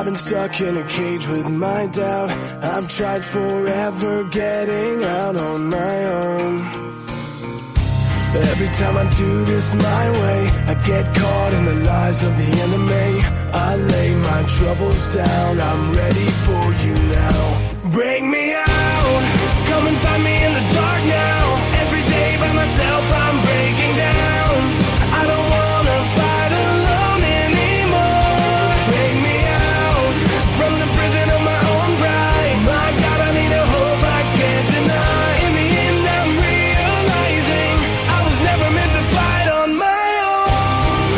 been stuck in a cage with my doubt. I've tried forever getting out on my own. Every time I do this my way, I get caught in the lies of the enemy. I lay my troubles down, I'm ready for you now. Bring me out, come and find me in the dark now. Every day by myself I'm breaking down. I don't wanna fight alone anymore. Bring me out from the prison of my own pride. My God, I need a hope I can't deny. In the end I'm realizing I was never meant to fight on my own.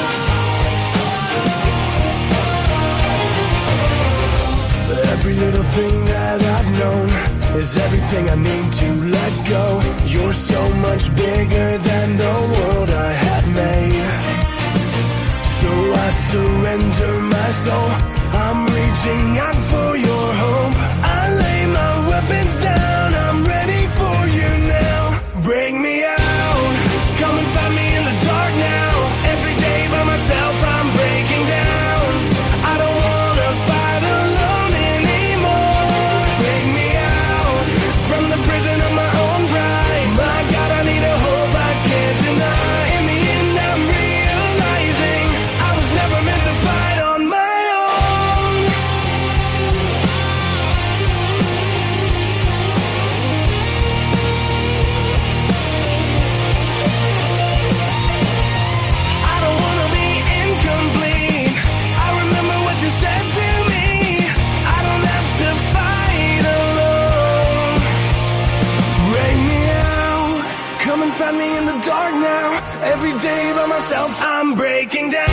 Every little thing that I've known is everything I need to let go. You're so much bigger than the world I have made. So I surrender my soul. I'm reaching out for your hope. I lay my weapons down. I'm ready for you now. Bring me out. Come and find me in the dark now. Every day by myself I'm breaking down. I don't wanna fight alone anymore. Bring me out from the prison of my own pride. My God, I need a hope I can't deny. In the end I'm realizing I was never meant to fight on my own. I don't wanna be incomplete. I remember what you said to me. I don't have to fight alone. Bring me out, come and find me in the dark now. Every day by myself I'm breaking down.